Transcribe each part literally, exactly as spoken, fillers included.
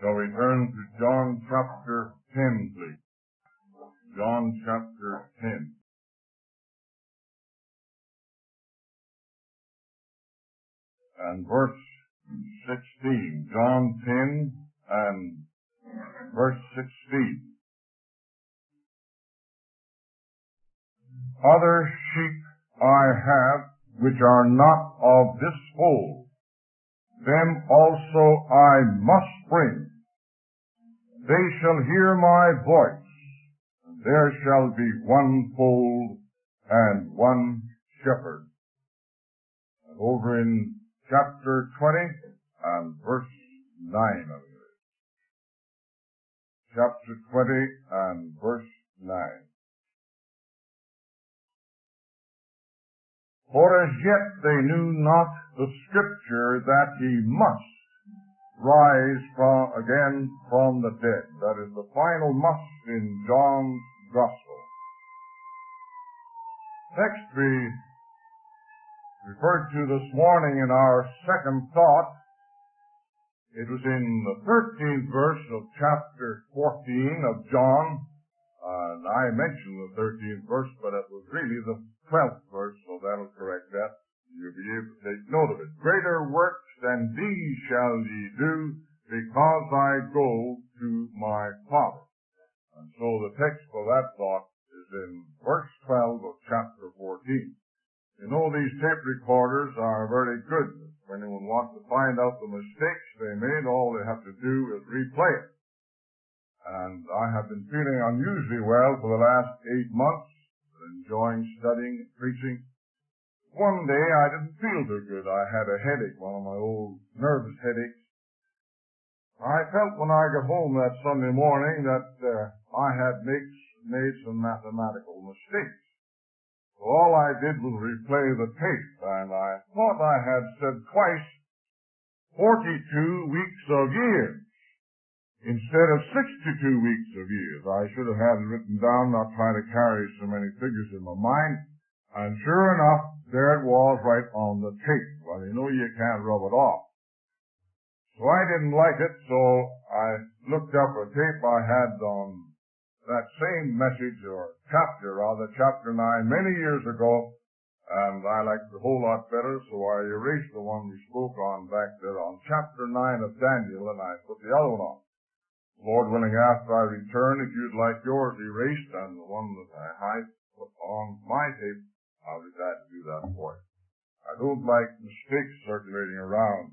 Shall we turn to John chapter ten, please? John chapter ten. And verse sixteen. John ten and verse sixteen. Other sheep I have which are not of this fold, them also I must bring. They shall hear my voice, and there shall be one fold and one shepherd. And over in chapter twenty and verse nine of it. Chapter twenty and verse nine. For as yet they knew not the Scripture that he must rise from, again from the dead. That is the final must in John's Gospel. Text we referred to this morning in our second thought. It was in the thirteenth verse of chapter fourteen of John. And I mentioned the thirteenth verse, but it was really the twelfth verse, so that'll correct that. You'll be able to take note of it. Greater works than these shall ye do, because I go to my Father. And so the text for that thought is in verse twelve of chapter fourteen. You know, these tape recorders are very good. If anyone wants to find out the mistakes they made, all they have to do is replay it. And I have been feeling unusually well for the last eight months, enjoying studying and preaching. One day I didn't feel too good. I had a headache, one of my old nervous headaches. I felt when I got home that Sunday morning that uh, I had made, made some mathematical mistakes. So all I did was replay the tape, and I thought I had said twice forty-two weeks of years instead of sixty-two weeks of years. I should have had it written down, not trying to carry so many figures in my mind. And sure enough, there it was right on the tape. Well, you know you can't rub it off. So I didn't like it, so I looked up a tape I had on that same message, or chapter rather, chapter nine, many years ago, and I liked it a whole lot better, so I erased the one we spoke on back there on chapter nine of Daniel, and I put the other one on. Lord willing, after I return, if you'd like yours erased and the one that I hide put on my tape, I'll be glad to do that for you. I don't like mistakes circulating around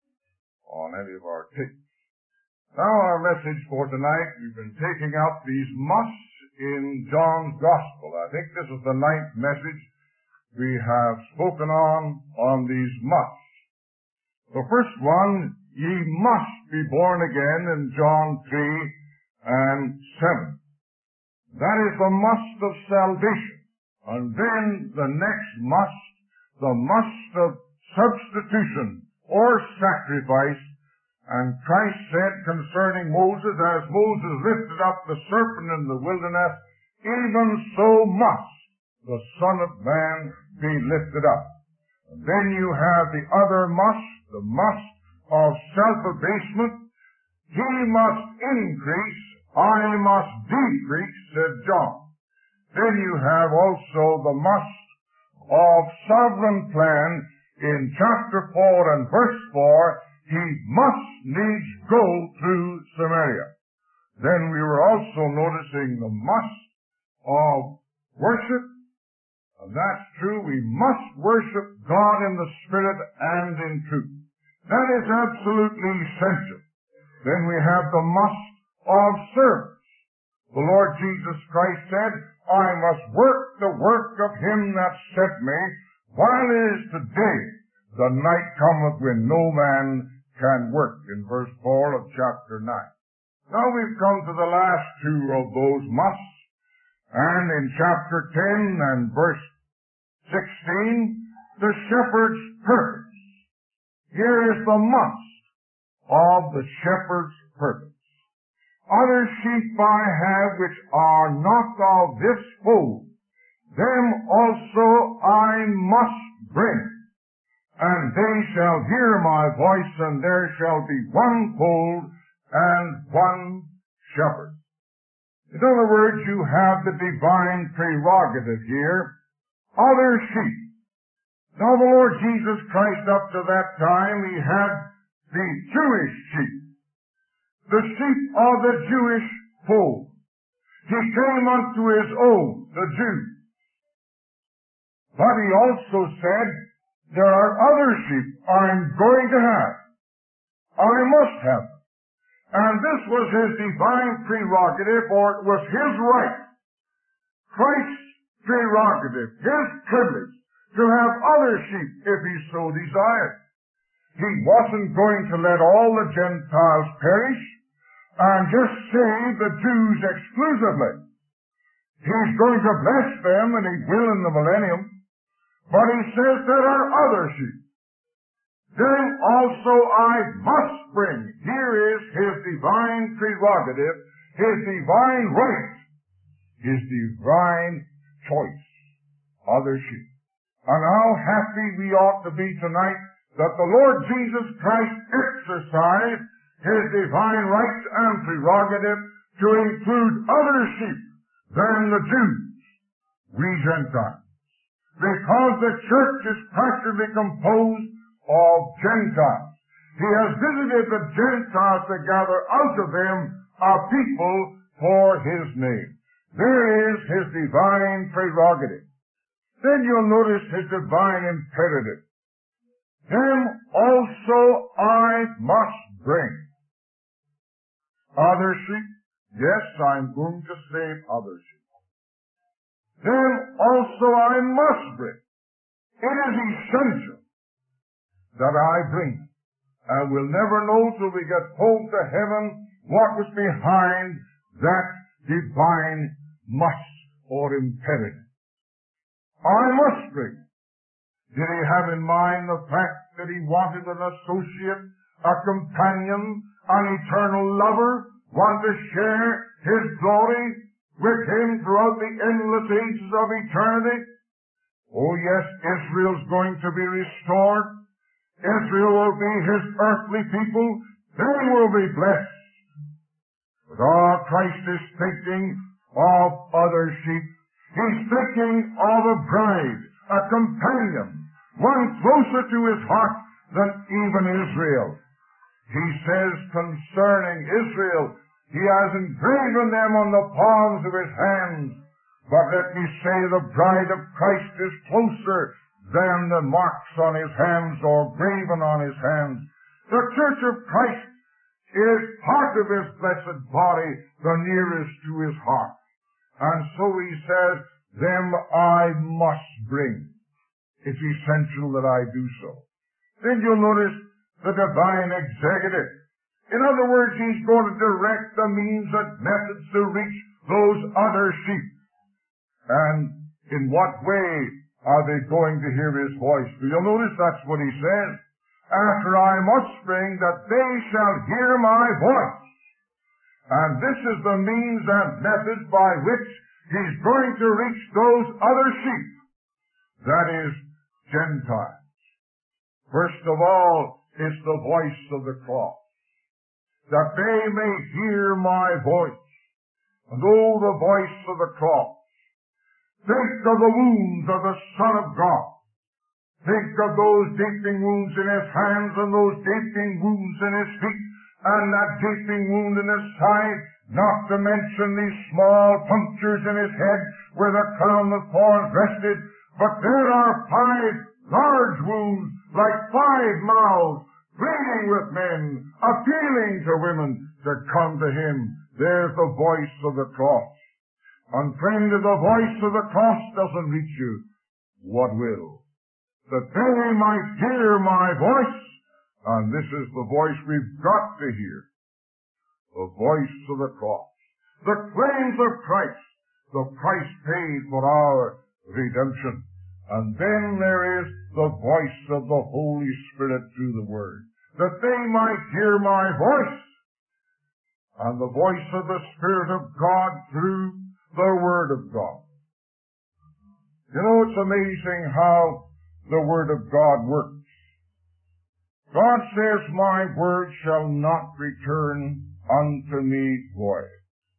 on any of our tapes. Now our message for tonight, we've been taking out these musts in John's Gospel. I think this is the ninth message we have spoken on, on these musts. The first one, ye must be born again, in John three and seven. That is the must of salvation. And then the next must, the must of substitution or sacrifice. And Christ said concerning Moses, as Moses lifted up the serpent in the wilderness, even so must the Son of Man be lifted up. And then you have the other must, the must of self-abasement. He must increase, I must decrease, said John. Then you have also the must of sovereign plan in chapter four and verse four. He must needs go through Samaria. Then we were also noticing the must of worship. And that's true. We must worship God in the Spirit and in truth. That is absolutely essential. Then we have the must of service. The Lord Jesus Christ said, I must work the work of him that sent me, while it is today the night cometh when no man can work, in verse four of chapter nine. Now we've come to the last two of those musts, and in chapter ten and verse sixteen, the shepherd's purpose. Here is the must of the shepherd's purpose. Other sheep I have which are not of this fold, them also I must bring. And they shall hear my voice, and there shall be one fold and one shepherd. In other words, you have the divine prerogative here, other sheep. Now the Lord Jesus Christ, up to that time, he had the Jewish sheep, the sheep of the Jewish fold. He came unto his own, the Jews. But he also said, there are other sheep I'm going to have. I must have them. And this was his divine prerogative, or it was his right, Christ's prerogative, his privilege, to have other sheep if he so desired. He wasn't going to let all the Gentiles perish and just save the Jews exclusively. He's going to bless them, and he will in the millennium. But he says there are other sheep. Then also I must bring. Here is his divine prerogative, his divine right, his divine choice. Other sheep. And how happy we ought to be tonight that the Lord Jesus Christ exercised his divine right and prerogative to include other sheep than the Jews, we Gentiles. Because the church is practically composed of Gentiles. He has visited the Gentiles to gather out of them a people for his name. There is his divine prerogative. Then you'll notice his divine imperative. Them also I must bring. Other sheep? Yes, I'm going to save other sheep. Them also I must bring. It is essential that I bring. And we'll never know till we get home to heaven what was behind that divine must or imperative. I must bring. Did he have in mind the fact that he wanted an associate, a companion, an eternal lover, one to share his glory with him throughout the endless ages of eternity? Oh yes, Israel's going to be restored. Israel will be his earthly people. They will be blessed. But our Christ is thinking of other sheep. He's thinking of a bride, a companion, one closer to his heart than even Israel. He says concerning Israel, he has engraven them on the palms of his hands. But let me say the bride of Christ is closer than the marks on his hands or graven on his hands. The church of Christ is part of his blessed body, the nearest to his heart. And so he says, them I must bring. It's essential that I do so. Then you'll notice the divine executive. In other words, he's going to direct the means and methods to reach those other sheep. And in what way are they going to hear his voice? You'll notice that's what he says. After I must bring, that they shall hear my voice. And this is the means and method by which he's going to reach those other sheep. That is, Gentiles. First of all, it's the voice of the cross. That they may hear my voice. And oh, the voice of the cross. Think of the wounds of the Son of God. Think of those gaping wounds in his hands and those gaping wounds in his feet and that gaping wound in his side, not to mention these small punctures in his head where the crown of thorns rested. But there are five large wounds like five mouths pleading with men, appealing to women to come to him. There's the voice of the cross. And friend, if the voice of the cross doesn't reach you, what will? That they might hear my voice, and this is the voice we've got to hear. The voice of the cross. The claims of Christ. The price paid for our redemption. And then there is the voice of the Holy Spirit through the Word. That they might hear my voice. And the voice of the Spirit of God through the Word of God. You know, it's amazing how the Word of God works. God says, my word shall not return unto me void.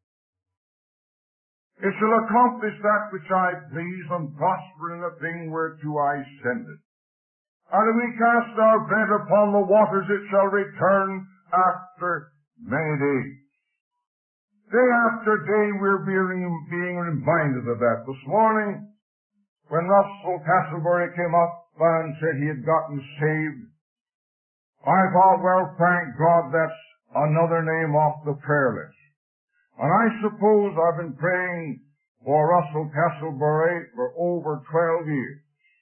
It shall accomplish that which I please, and prosper in the thing whereto I send it. And if we cast our bread upon the waters, it shall return after many days. Day after day we're being, being reminded of that. This morning, when Russell Castlebury came up and said he had gotten saved, I thought, well, thank God, that's another name off the prayer list. And I suppose I've been praying for Russell Castlebury for over twelve years.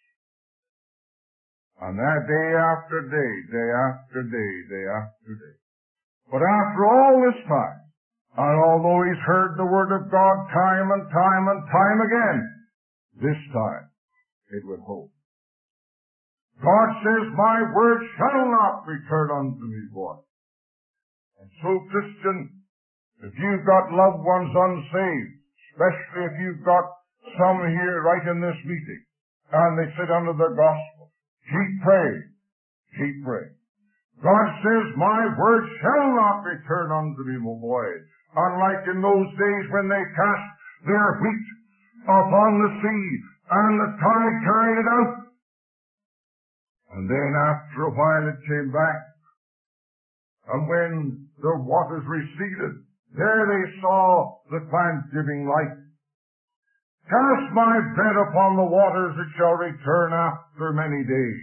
And that day after day, day after day, day after day. But after all this time, and although he's heard the Word of God time and time and time again, this time it would hold. God says, my word shall not return unto me void. And so, Christian, if you've got loved ones unsaved, especially if you've got some here right in this meeting, and they sit under the gospel, keep praying, keep praying. God says, my word shall not return unto me void. Unlike in those days when they cast their wheat upon the sea, and the tide carried it out. And then after a while it came back. And when the waters receded, there they saw the plant giving life. Cast my bread upon the waters, it shall return after many days.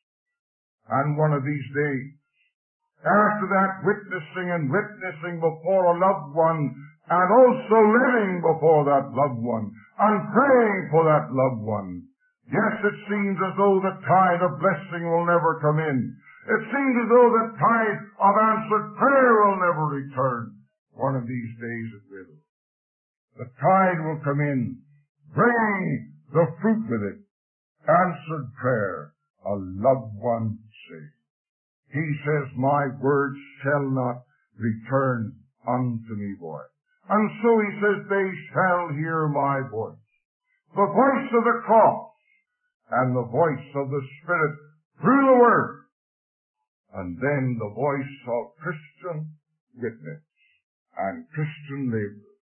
And one of these days, after that witnessing and witnessing before a loved one, and also living before that loved one, and praying for that loved one, yes, it seems as though the tide of blessing will never come in. It seems as though the tide of answered prayer will never return. One of these days it will. The tide will come in, bringing the fruit with it, answered prayer, a loved one saved. He says, my word shall not return unto me void. And so he says, they shall hear my voice. The voice of the cross and the voice of the Spirit through the Word. And then the voice of Christian witness and Christian laborers.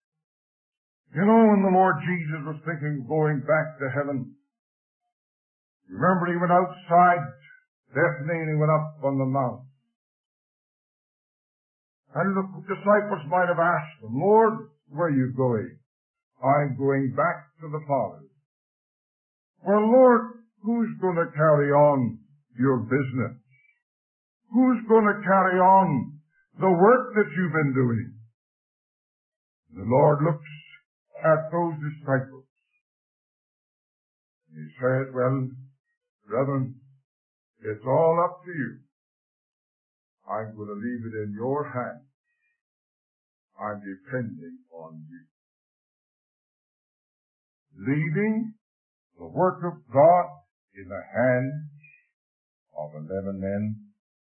You know, when the Lord Jesus was thinking of going back to heaven, you remember he went outside Bethany and he went up on the mount. And the disciples might have asked him, Lord, where are you going? I'm going back to the Father. Well, Lord, who's going to carry on your business? Who's going to carry on the work that you've been doing? The Lord looks at those disciples. He said, well, brethren, it's all up to you. I'm going to leave it in your hands. I'm depending on you. Leaving the work of God in the hands of eleven men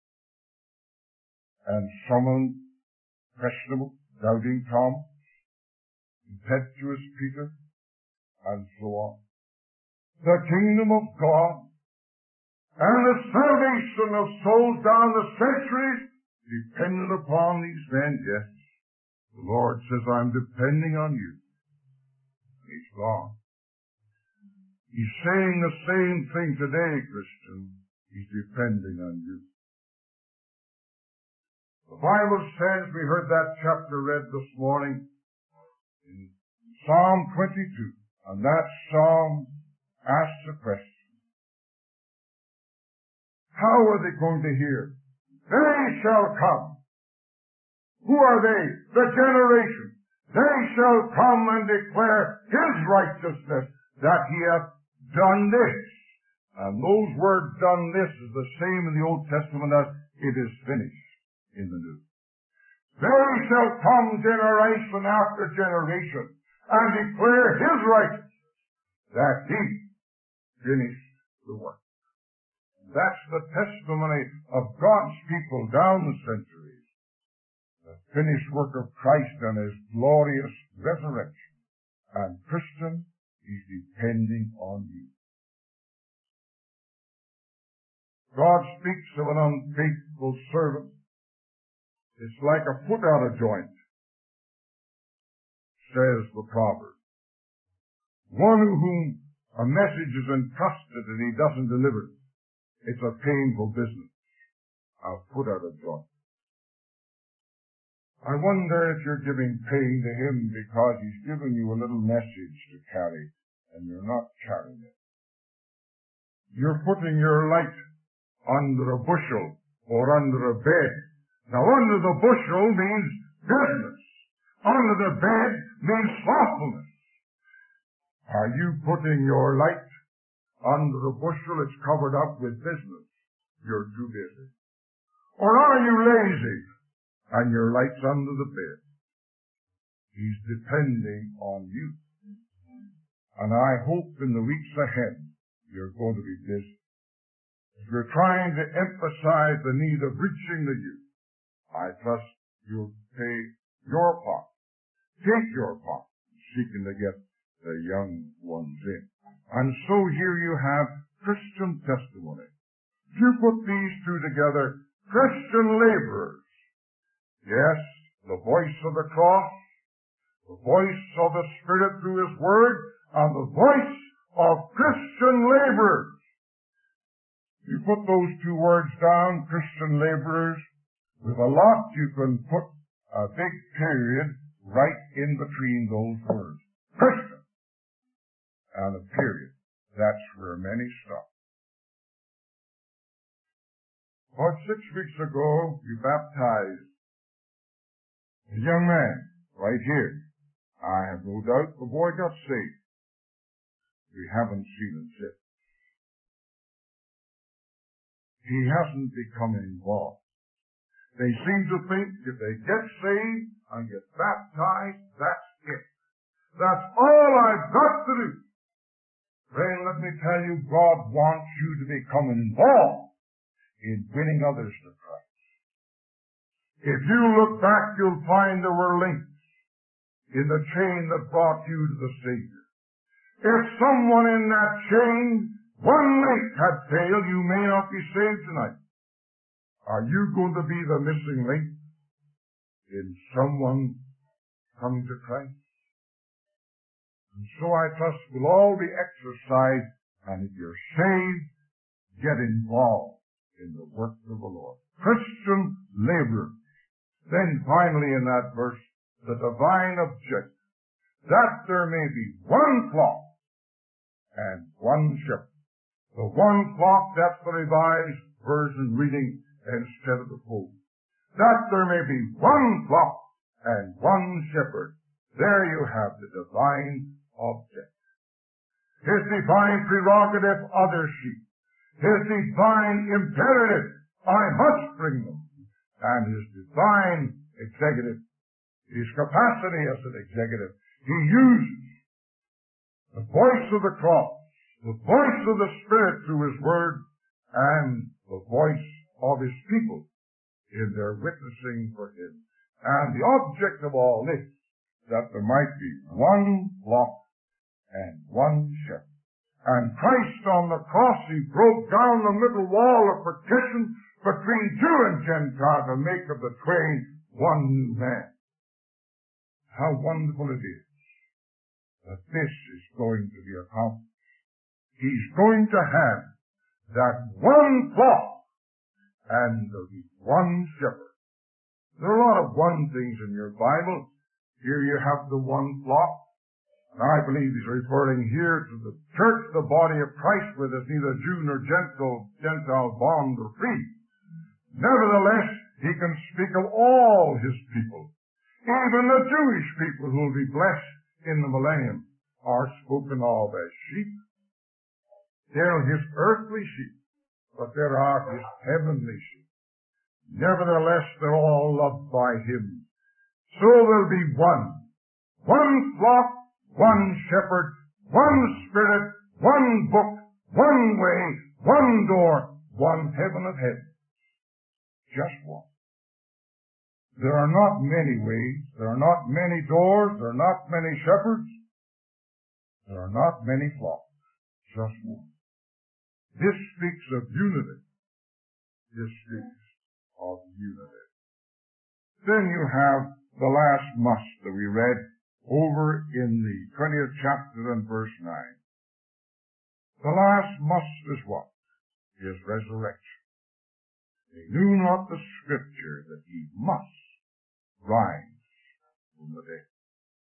and some questionable, doubting Thomas, impetuous Peter, and so on. The kingdom of God and the salvation of souls down the centuries depended upon these men. Yes, the Lord says, I'm depending on you. He's gone. He's saying the same thing today, Christian. He's depending on you. The Bible says, we heard that chapter read this morning in Psalm twenty-two, and that psalm asks a question. How are they going to hear? They shall come. Who are they? The generation. They shall come and declare his righteousness, that he hath done this. And those words, done this, is the same in the Old Testament as it is finished in the New. They shall come generation after generation and declare his righteousness, that he finished the work. That's the testimony of God's people down the centuries. The finished work of Christ and his glorious resurrection. And Christian, he's depending on you. God speaks of an unfaithful servant It's like a foot out of joint, says the proverb. One to whom a message is entrusted and he doesn't deliver it. It's a painful business. A foot out of joint. I wonder if you're giving pain to him because he's given you a little message to carry and you're not carrying it. You're putting your light under a bushel or under a bed. Now, under the bushel means business. Under the bed means slothfulness. Are you putting your light under the bushel? It's covered up with business. You're too busy. Or are you lazy and your light's under the bed? He's depending on you. And I hope in the weeks ahead you're going to be busy. If you're trying to emphasize the need of reaching the youth, I trust you'll pay your part. Take your part in seeking to get the young ones in. And so here you have Christian testimony. If you put these two together, Christian laborers. Yes, the voice of the cross, the voice of the Spirit through His Word, and the voice of Christian laborers. You put those two words down, Christian laborers, with a lot you can put a big period right in between those words. Christian and a period. That's where many stop. About six weeks ago, we baptized a young man right here. I have no doubt the boy got saved. We haven't seen him since. He hasn't become involved. They seem to think if they get saved and get baptized, that's it. That's all I've got to do. Friend, let me tell you, God wants you to become involved in winning others to Christ. If you look back, you'll find there were links in the chain that brought you to the Savior. If someone in that chain, one link had failed, you may not be saved tonight. Are you going to be the missing link in someone coming to Christ? And so I trust we'll all be exercised, and if you're saved, get involved in the work of the Lord. Christian labor. Then finally in that verse, the divine objective, that there may be one flock and one shepherd. The one flock, that's the Revised Version reading instead of the full. That there may be one flock and one shepherd. There you have the divine object. His divine prerogative, other sheep. His divine imperative, I must bring them. And his divine executive, his capacity as an executive, he uses the voice of the cross, the voice of the Spirit through His Word, and the voice of His people in their witnessing for Him. And the object of all this, that there might be one flock and one shepherd. And Christ on the cross, He broke down the middle wall of partition between Jew and Gentile to make of the twain one new man. How wonderful it is that this is going to be accomplished. He's going to have that one flock and there'll be one shepherd. There are a lot of one things in your Bible. Here you have the one flock. And I believe he's referring here to the church, the body of Christ, where there's neither Jew nor Gentile, Gentile bond or free. Nevertheless, he can speak of all his people. Even the Jewish people who will be blessed in the millennium are spoken of as sheep. They're his earthly sheep, but there are his heavenly sheep. Nevertheless, they're all loved by him. So there'll be one. One flock, one shepherd, one Spirit, one book, one way, one door, one heaven of heaven. Just one. There are not many ways, there are not many doors, there are not many shepherds, there are not many flocks. Just one. This speaks of unity. This speaks of unity. Then you have the last must that we read over in the twentieth chapter and verse nine. The last must is what? His resurrection. They knew not the Scripture that he must rise from the dead.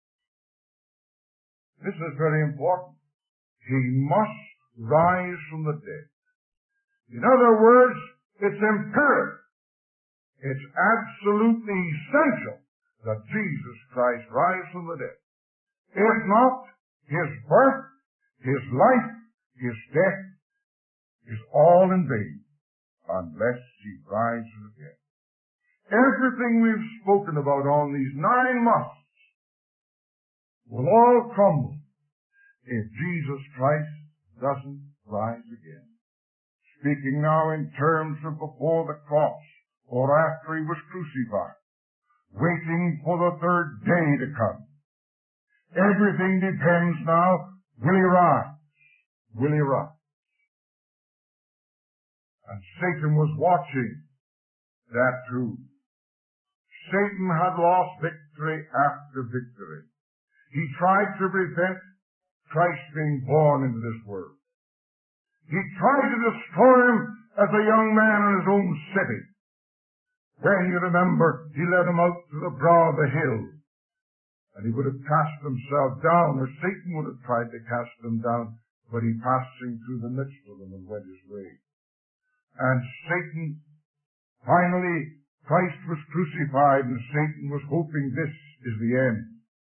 This is very important. He must rise from the dead. In other words, it's imperative. It's absolutely essential that Jesus Christ rise from the dead. If not, his birth, his life, his death is all in vain unless he rises again. Everything we've spoken about on these nine musts will all crumble if Jesus Christ doesn't rise again. Speaking now in terms of before the cross or after he was crucified, waiting for the third day to come. Everything depends now, will he rise? Will he rise? And Satan was watching that too. Satan had lost victory after victory. He tried to prevent Christ being born into this world. He tried to destroy him as a young man in his own city. Then, you remember, he led him out to the brow of the hill. And he would have cast himself down, or Satan would have tried to cast him down, but he passing through the midst of them and went his way. And Satan, finally, Christ was crucified, and Satan was hoping this is the end.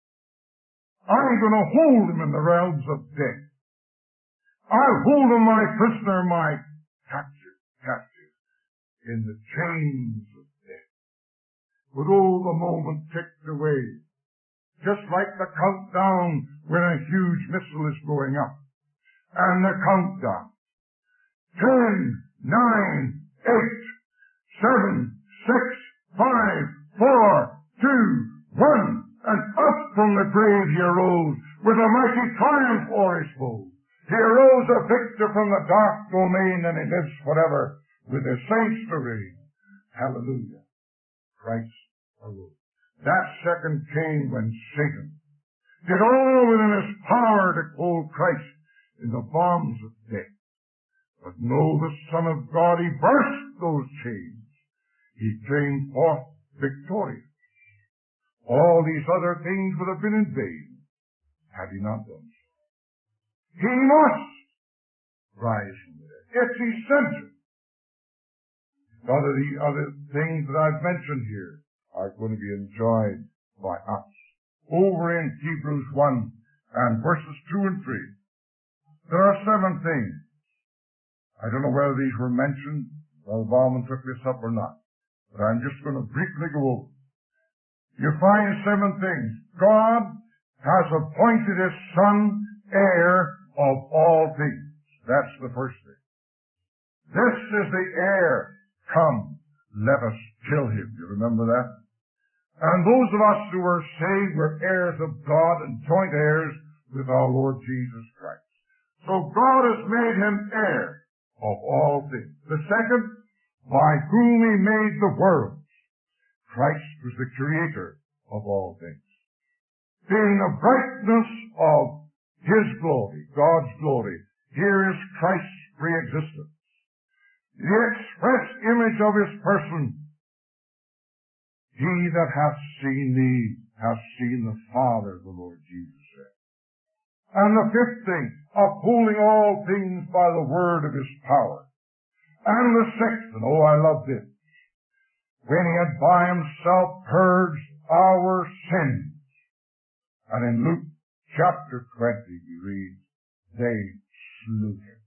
I'm going to hold him in the realms of death. I'll hold him my prisoner, my captive, captive, in the chains of death. But oh, the moment ticked away, just like the countdown when a huge missile is going up. And the countdown. Ten, nine, eight, seven, six, five, four, two, one, and up from the grave he arose with a mighty triumph o'er his foes. He arose a victor from the dark domain, and he lives forever with his saints to reign. Hallelujah. Christ arose. That second came when Satan did all within his power to hold Christ in the bonds of death. But no, the Son of God, he burst those chains. He came forth victorious. All these other things would have been in vain had he not done so. He must rise from the dead. It's essential. None of the other things that I've mentioned here are going to be enjoyed by us. Over in Hebrews one and verses two and three, there are seven things. I don't know whether these were mentioned, Brother Bauman took this up or not, but I'm just going to briefly go over. You find seven things. God has appointed his Son heir of all things. That's the first thing. This is the heir. Come, let us kill him. You remember that? And those of us who are saved were heirs of God and joint heirs with our Lord Jesus Christ. So God has made him heir of all things. The second, by whom he made the world. Christ was the creator of all things. Being the brightness of his glory, God's glory. Here is Christ's pre-existence. The express image of his person. He that hath seen me hath seen the Father, the Lord Jesus said. And the fifth thing, upholding all things by the word of his power. And the sixth, and oh, I love this, when he had by himself purged our sins. And in Luke chapter twenty we read, they slew him.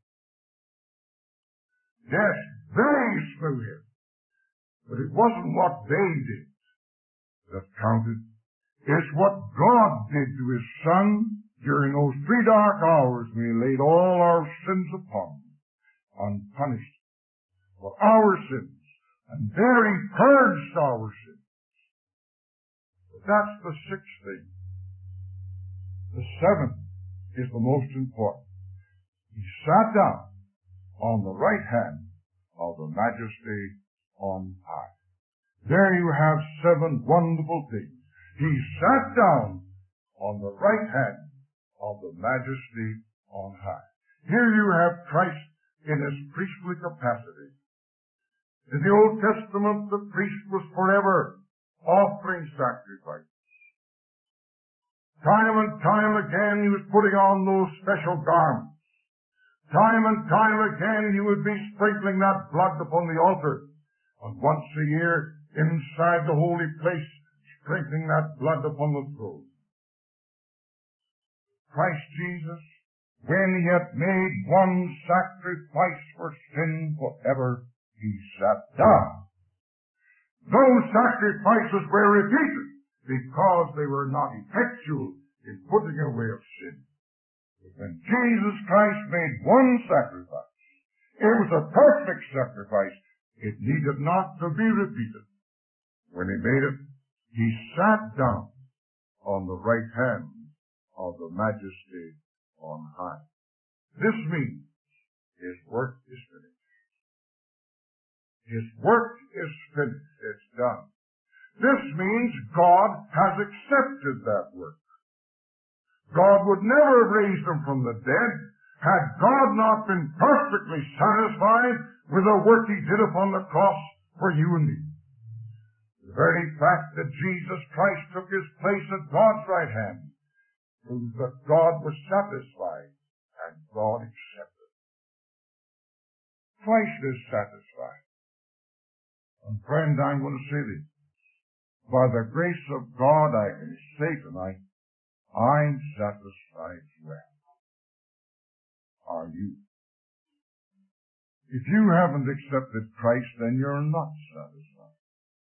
Yes, they slew him. But it wasn't what they did that counted. It's what God did to his Son during those three dark hours when he laid all our sins upon him, unpunished for our sins. And there he purged our sins. But that's the sixth thing. The seventh is the most important. He sat down on the right hand of the Majesty on high. There you have seven wonderful things. He sat down on the right hand of the Majesty on high. Here you have Christ in his priestly capacity. In the Old Testament, the priest was forever offering sacrifice. Time and time again, he was putting on those special garments. Time and time again, he would be sprinkling that blood upon the altar. And once a year, inside the holy place, sprinkling that blood upon the throne. Christ Jesus, when he had made one sacrifice for sin forever, he sat down. Those sacrifices were repeated because they were not effectual in putting away of sin. But when Jesus Christ made one sacrifice, it was a perfect sacrifice. It needed not to be repeated. When he made it, he sat down on the right hand of the Majesty on high. This means his work is finished. His work is finished. It's done. This means God has accepted that work. God would never have raised him from the dead had God not been perfectly satisfied with the work he did upon the cross for you and me. The very fact that Jesus Christ took his place at God's right hand proves that God was satisfied and God accepted. Christ is satisfied. And friend, I'm going to say this. By the grace of God, I can say tonight, I'm satisfied well. Are you? If you haven't accepted Christ, then you're not satisfied.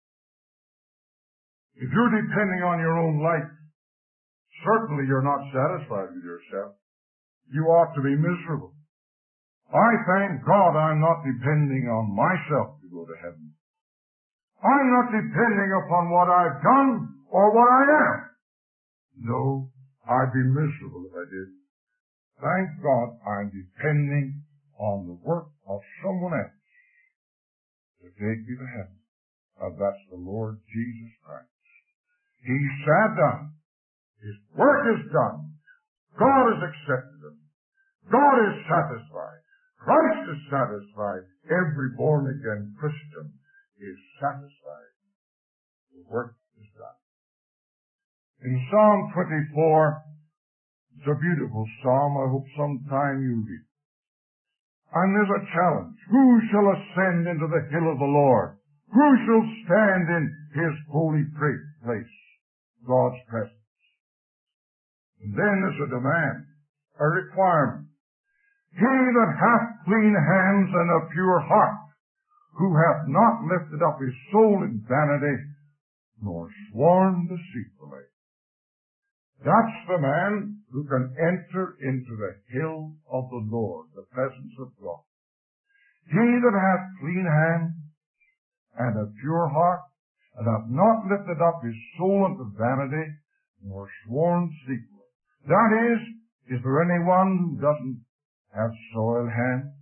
If you're depending on your own life, certainly you're not satisfied with yourself. You ought to be miserable. I thank God I'm not depending on myself to go to heaven. I'm not depending upon what I've done or what I am. No, I'd be miserable if I did. Thank God I'm depending on the work of someone else to take me to heaven. And that's the Lord Jesus Christ. He sat down. His work is done. God has accepted him. God is satisfied. Christ is satisfied. Every born-again Christian is satisfied. The work is done. In Psalm twenty-four, it's a beautiful psalm. I hope sometime you read. And there's a challenge. Who shall ascend into the hill of the Lord? Who shall stand in his holy place? God's presence. And then there's a demand, a requirement. He that hath clean hands and a pure heart, who hath not lifted up his soul in vanity, nor sworn deceitfully. That's the man who can enter into the hill of the Lord, the presence of God. He that hath clean hands and a pure heart, and hath not lifted up his soul unto vanity, nor sworn deceitfully. That is, is there anyone who doesn't have soiled hands?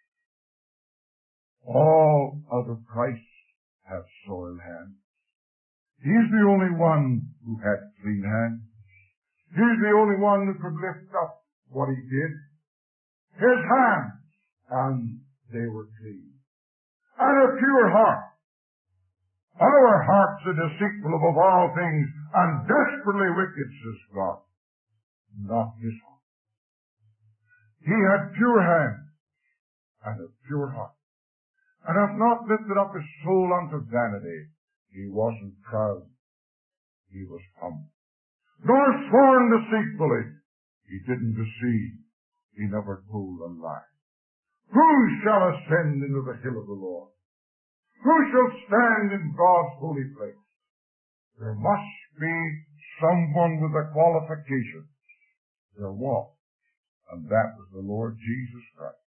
All other Christ have soiled hands. He's the only one who had clean hands. He's the only one who could lift up what he did. His hands, and they were clean. And a pure heart. Our hearts are deceitful above all things, and desperately wicked, says God. Not his heart. He had pure hands and a pure heart, and hath not lifted up his soul unto vanity. He wasn't proud. He was humble. Nor sworn deceitfully. He didn't deceive. He never told a lie. Who shall ascend into the hill of the Lord? Who shall stand in God's holy place? There must be someone with a qualification. There was. And that was the Lord Jesus Christ.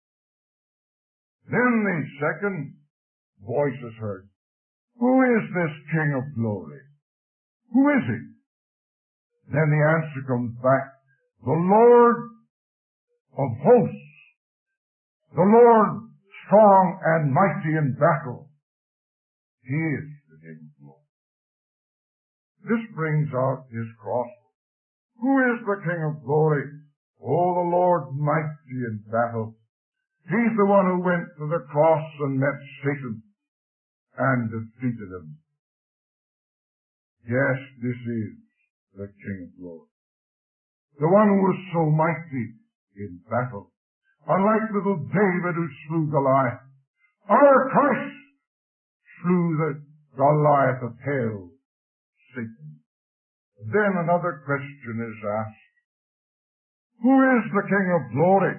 Then the second voice is heard. Who is this King of glory? Who is he? Then the answer comes back. The Lord of hosts. The Lord strong and mighty in battle. He is the King of glory. This brings out his cross. Who is the King of glory? Oh, the Lord mighty in battle. He's the one who went to the cross and met Satan and defeated him. Yes, this is the King of glory. The one who was so mighty in battle. Unlike little David who slew Goliath, our Christ slew the Goliath of hell, Satan. Then another question is asked. Who is the King of glory?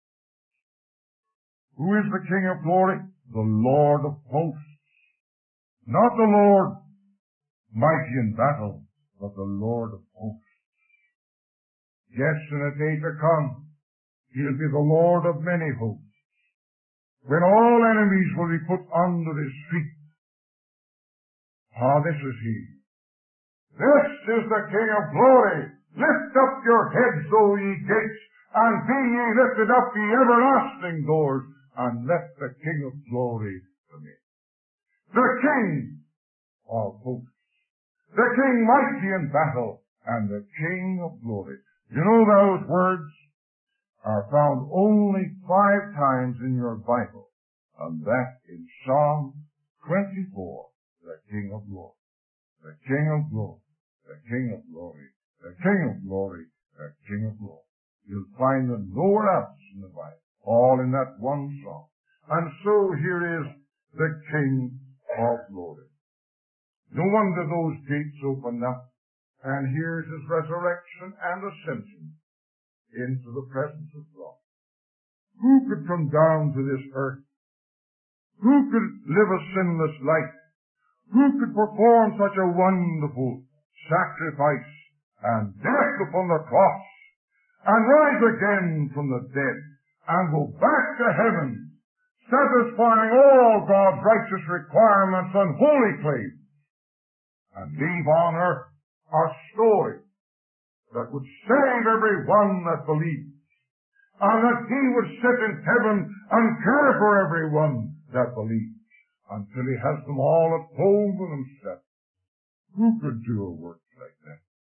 Who is the King of glory? The Lord of hosts. Not the Lord mighty in battle, but the Lord of hosts. Yes, in a day to come, he'll be the Lord of many hosts. When all enemies will be put under his feet. Ah, this is he. This is the King of glory. Lift up your heads, O ye gates, and be ye lifted up, ye everlasting doors, and let the King of glory come in. The King of hosts. The King mighty in battle, and the King of glory. You know those words are found only five times in your Bible, and that in Psalm twenty-four, the King of glory. The King of glory. The King of glory. The King of glory. The King of glory. You'll find them nowhere else in the Bible, all in that one song. And so here is the King of glory. No wonder those gates opened up, and here's his resurrection and ascension into the presence of God. Who could come down to this earth? Who could live a sinless life? Who could perform such a wonderful sacrifice and death upon the cross and rise again from the dead and go back to heaven, satisfying all God's righteous requirements and holy claims, and leave on earth a story that would save every one that believes, and that he would sit in heaven and care for every one that believes, until he has them all at home with himself. Who could do a work like that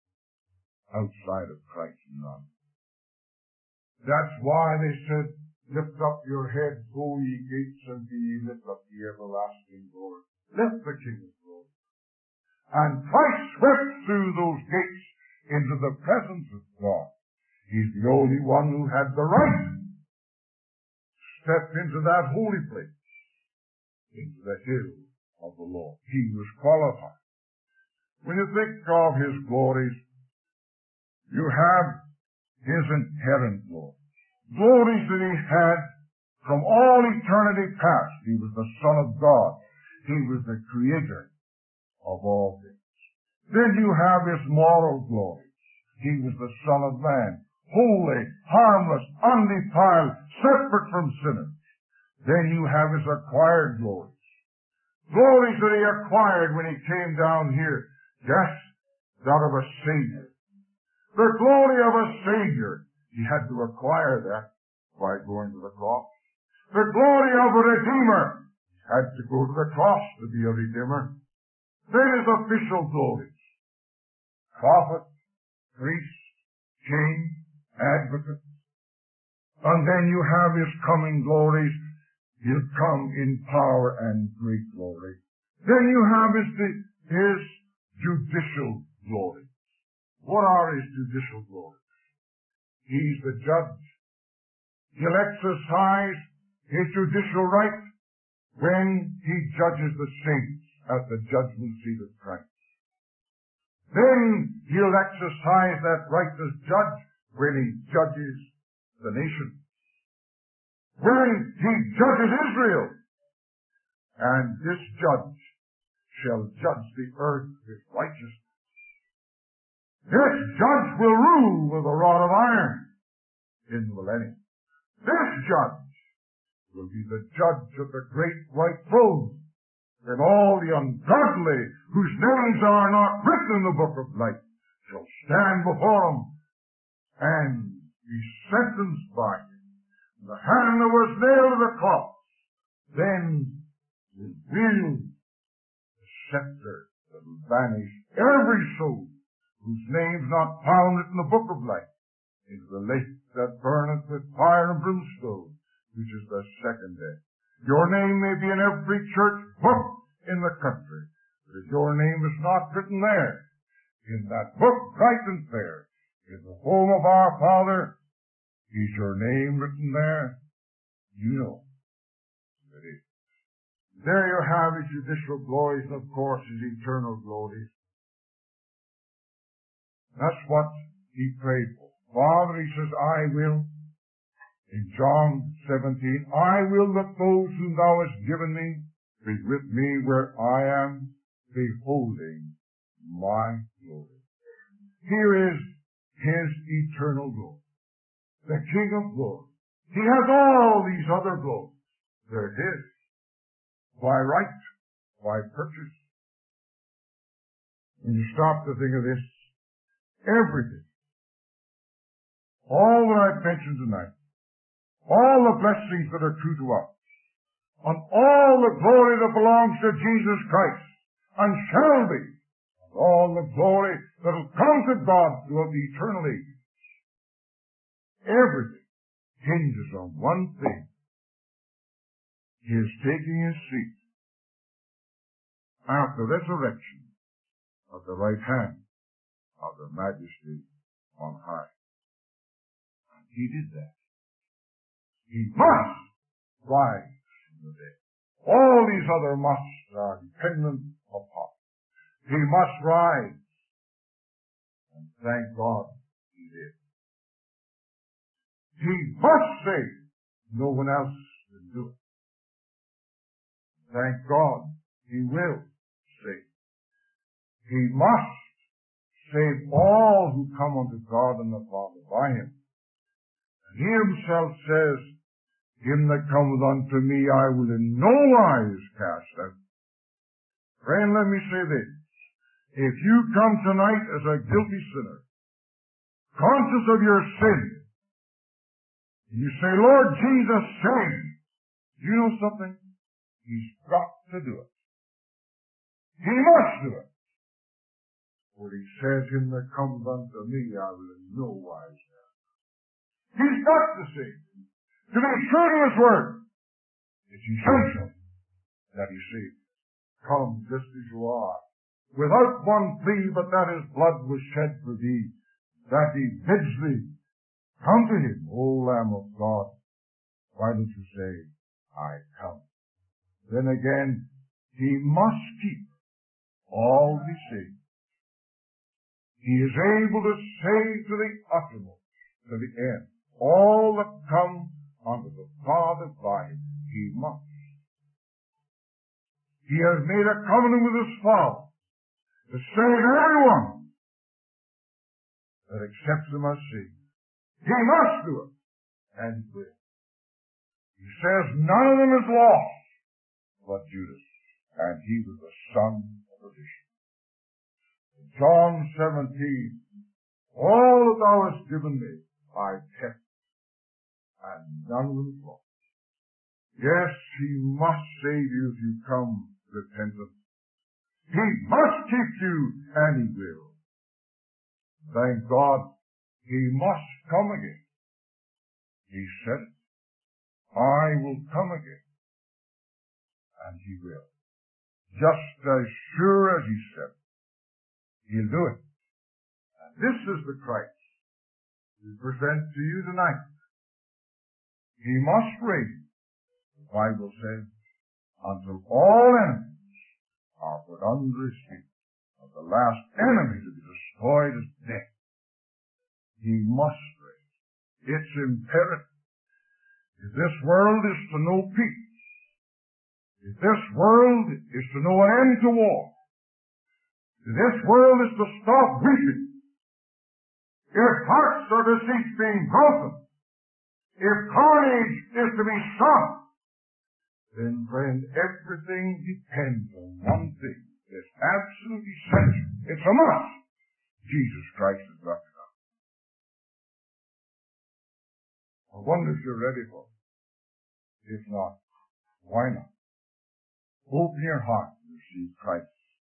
outside of Christ and none? That's why they said, lift up your heads, O ye gates, and be ye lift up the everlasting doors. Lift the King of glory. And Christ swept through those gates into the presence of God. He's the only one who had the right to step into that holy place, into the hill of the Lord. He was qualified. When you think of his glories, you have his inherent glory. Glories that he had from all eternity past. He was the Son of God. He was the Creator of all things. Then you have his moral glory. He was the Son of Man, holy, harmless, undefiled, separate from sinners. Then you have his acquired glories. Glories that he acquired when he came down here, just out of a Savior. The glory of a Savior, he had to acquire that by going to the cross. The glory of a Redeemer, had to go to the cross to be a Redeemer. Then his official glories. Prophet, priest, king, advocate. And then you have his coming glories. He'll come in power and great glory. Then you have his, his judicial glories. What are his judicial glories? He's the judge. He'll exercise his judicial right when he judges the saints at the judgment seat of Christ. Then he'll exercise that right as judge when he judges the nation. When he judges Israel. And this judge shall judge the earth with righteousness. This judge will rule with a rod of iron in the millennium. This judge will be the judge of the great white throne, and all the ungodly whose names are not written in the book of life shall stand before him and be sentenced by him. The hand that was nailed to the cross then will wield the scepter that will banish every soul whose name's not found in the book of life into the lake that burneth with fire and brimstone, which is the second death. Your name may be in every church book in the country, but if your name is not written there, in that book bright and fair, in the home of our Father, is your name written there? You know it is. There you have his judicial glories, and of course his eternal glories. That's what he prayed for. Father, he says, I will, in John seventeen, I will that those whom thou hast given me be with me where I am, beholding my glory. Here is his eternal glory, the King of glory. He has all these other glories. They're his. By right, by purchase. When you stop to think of this, everything, all that I've mentioned tonight, all the blessings that are true to us, and all the glory that belongs to Jesus Christ, and shall be, and all the glory that will come to God throughout the eternal ages, everything hinges on one thing. He is taking his seat at the resurrection at the right hand of the Majesty on high. And he did that. He must rise from the dead. All these other musts are dependent upon. He must rise. And thank God he did. He must save. No one else can do it. Thank God he will save. He must save all who come unto God and the Father by him. And he himself says, him that cometh unto me I will in no wise cast out. Friend, let me say this. If you come tonight as a guilty sinner, conscious of your sin, and you say, Lord Jesus, save, you know something? He's got to do it. He must do it. For he says, him that comes unto me I will in no wise cast out. He's got to save. To be true to his word, it's essential that he save. Come just as you are, without one plea but that his blood was shed for thee, that he bids thee. Come to him, O Lamb of God. Why don't you say, I come? Then again, he must keep all his sins. He is able to save to the uttermost, to the end, all that come unto the Father by him. He must. He has made a covenant with his Father to save everyone that accepts him as Savior. He must do it, and he will. He says none of them is lost but Judas, and he was the son of perdition. In John seventeen, all that thou hast given me, I kept, and none of them is lost. Yes, he must save you if you come repentant. He must keep you, and he will. Thank God, he must come again. He said it. I will come again. And he will. Just as sure as he said it. He'll do it. And this is the Christ we present to you tonight. He must reign, the Bible says, until all enemies are put under his feet. And the last enemy to be destroyed is death. He must reign. It's imperative. If this world is to know peace, if this world is to know an end to war, if this world is to stop weeping, if hearts are to cease being broken, if carnage is to be stopped, then, friend, everything depends on one thing. It's absolutely essential. It's a must. Jesus Christ has got to come. I wonder if you're ready for it. If not, why not? Open your heart and receive Christ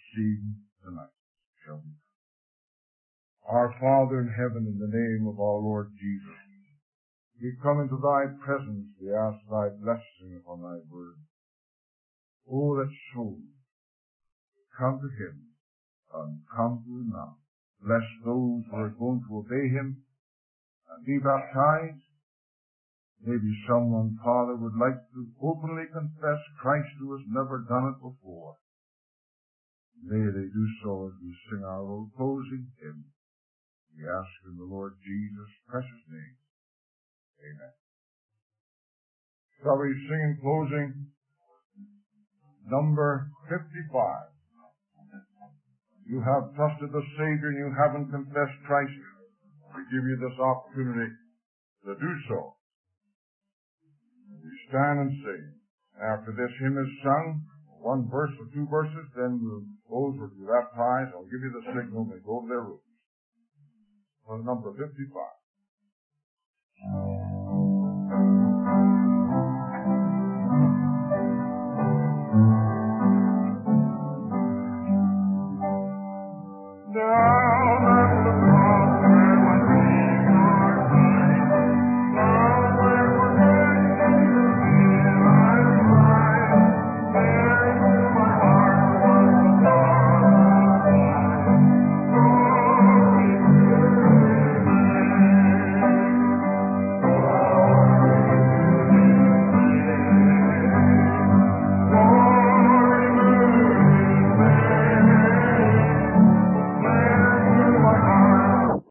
receiving tonight shall be. Our Father in heaven, in the name of our Lord Jesus, we come into thy presence, we ask thy blessing upon thy word. Oh, that souls come to him and come to him now. Bless those who are going to obey him and be baptized. Maybe someone, Father, would like to openly confess Christ who has never done it before. May they do so as we sing our old closing hymn. We ask in the Lord Jesus' precious name. Amen. Shall we sing in closing number fifty-five? You have trusted the Savior and you haven't confessed Christ. We give you this opportunity to do so. We stand and sing. After this hymn is sung, one verse or two verses, then we'll close with you baptized. I'll give you the signal and go to their rooms. For number fifty-five.